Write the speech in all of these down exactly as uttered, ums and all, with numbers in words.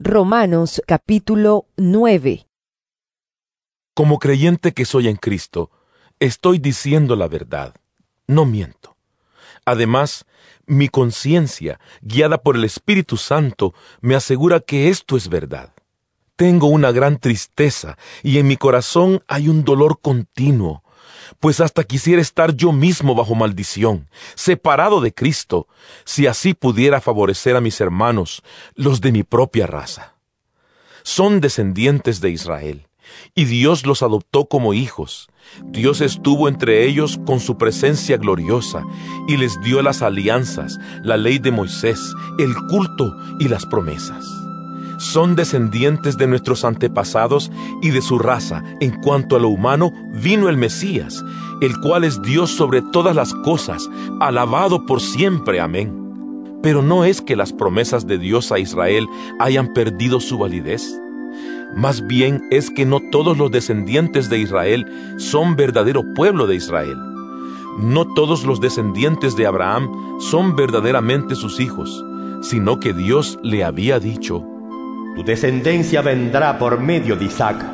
Romanos capítulo nueve. Como creyente que soy en Cristo, estoy diciendo la verdad, no miento. Además, mi conciencia, guiada por el Espíritu Santo, me asegura que esto es verdad. Tengo una gran tristeza y en mi corazón hay un dolor continuo, pues hasta quisiera estar yo mismo bajo maldición, separado de Cristo, si así pudiera favorecer a mis hermanos, los de mi propia raza. Son descendientes de Israel, y Dios los adoptó como hijos. Dios estuvo entre ellos con su presencia gloriosa, y les dio las alianzas, la ley de Moisés, el culto y las promesas. Son descendientes de nuestros antepasados y de su raza. En cuanto a lo humano, vino el Mesías, el cual es Dios sobre todas las cosas, alabado por siempre. Amén. Pero no es que las promesas de Dios a Israel hayan perdido su validez. Más bien es que no todos los descendientes de Israel son verdadero pueblo de Israel. No todos los descendientes de Abraham son verdaderamente sus hijos, sino que Dios le había dicho: tu descendencia vendrá por medio de Isaac.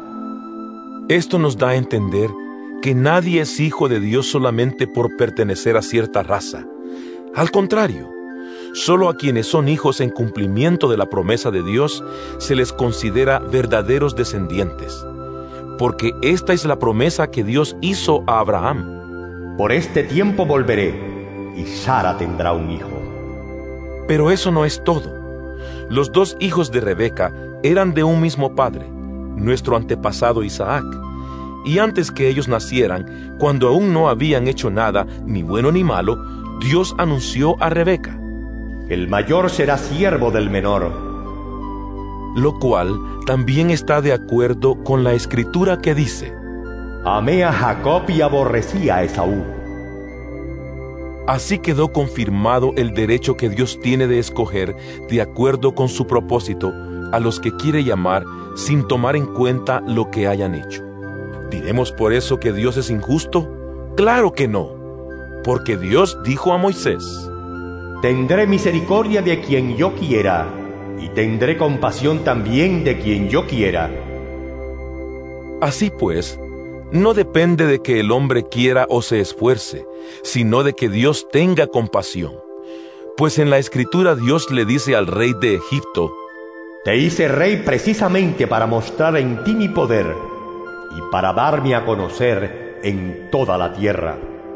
Esto nos da a entender que nadie es hijo de Dios solamente por pertenecer a cierta raza. Al contrario, solo a quienes son hijos en cumplimiento de la promesa de Dios se les considera verdaderos descendientes, porque esta es la promesa que Dios hizo a Abraham. Por este tiempo volveré, y Sara tendrá un hijo. Pero eso no es todo. Los dos hijos de Rebeca eran de un mismo padre, nuestro antepasado Isaac. Y antes que ellos nacieran, cuando aún no habían hecho nada, ni bueno ni malo, Dios anunció a Rebeca: el mayor será siervo del menor. Lo cual también está de acuerdo con la escritura que dice: amé a Jacob y aborrecí a Esaú. Así quedó confirmado el derecho que Dios tiene de escoger, de acuerdo con su propósito, a los que quiere llamar sin tomar en cuenta lo que hayan hecho. ¿Diremos por eso que Dios es injusto? ¡Claro que no! Porque Dios dijo a Moisés: tendré misericordia de quien yo quiera, y tendré compasión también de quien yo quiera. Así pues, no depende de que el hombre quiera o se esfuerce, sino de que Dios tenga compasión. Pues en la Escritura Dios le dice al rey de Egipto: te hice rey precisamente para mostrar en ti mi poder, y para darme a conocer en toda la tierra.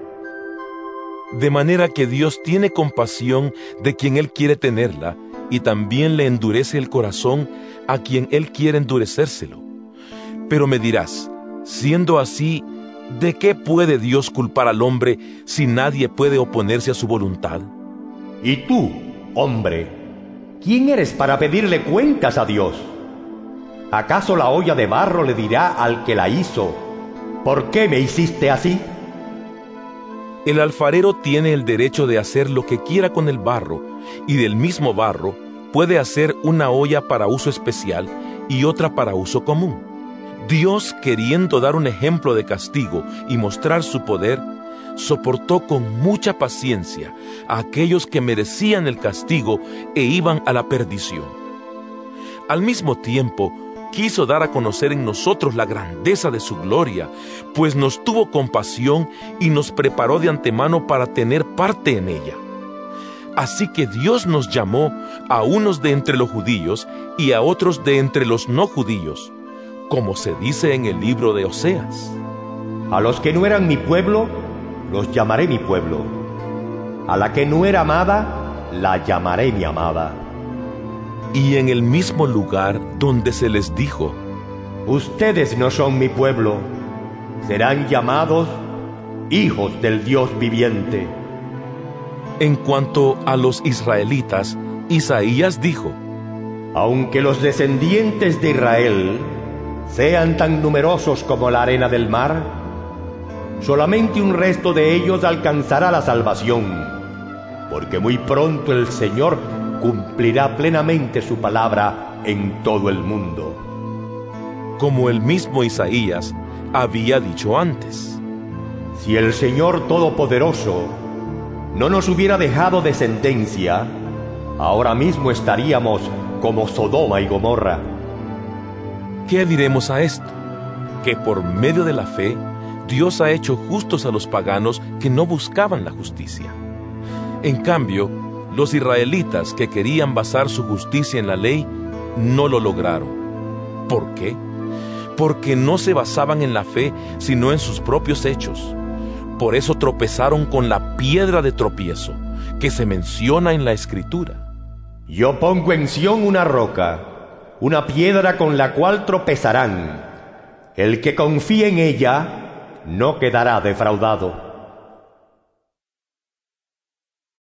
De manera que Dios tiene compasión de quien Él quiere tenerla, y también le endurece el corazón a quien Él quiere endurecérselo. Pero me dirás, siendo así, ¿de qué puede Dios culpar al hombre si nadie puede oponerse a su voluntad? Y tú, hombre, ¿quién eres para pedirle cuentas a Dios? ¿Acaso la olla de barro le dirá al que la hizo: ¿por qué me hiciste así? El alfarero tiene el derecho de hacer lo que quiera con el barro, y del mismo barro puede hacer una olla para uso especial y otra para uso común. Dios, queriendo dar un ejemplo de castigo y mostrar su poder, soportó con mucha paciencia a aquellos que merecían el castigo e iban a la perdición. Al mismo tiempo, quiso dar a conocer en nosotros la grandeza de su gloria, pues nos tuvo compasión y nos preparó de antemano para tener parte en ella. Así que Dios nos llamó a unos de entre los judíos y a otros de entre los no judíos, como se dice en el libro de Oseas: a los que no eran mi pueblo, los llamaré mi pueblo. A la que no era amada, la llamaré mi amada. Y en el mismo lugar donde se les dijo: ustedes no son mi pueblo, serán llamados hijos del Dios viviente. En cuanto a los israelitas, Isaías dijo: aunque los descendientes de Israel sean tan numerosos como la arena del mar, solamente un resto de ellos alcanzará la salvación, porque muy pronto el Señor cumplirá plenamente su palabra en todo el mundo. Como el mismo Isaías había dicho antes: si el Señor Todopoderoso no nos hubiera dejado descendencia, ahora mismo estaríamos como Sodoma y Gomorra. ¿Qué diremos a esto? Que por medio de la fe, Dios ha hecho justos a los paganos que no buscaban la justicia. En cambio, los israelitas que querían basar su justicia en la ley, no lo lograron. ¿Por qué? Porque no se basaban en la fe, sino en sus propios hechos. Por eso tropezaron con la piedra de tropiezo, que se menciona en la Escritura. Yo pongo en Sión una roca, una piedra con la cual tropezarán. El que confíe en ella no quedará defraudado.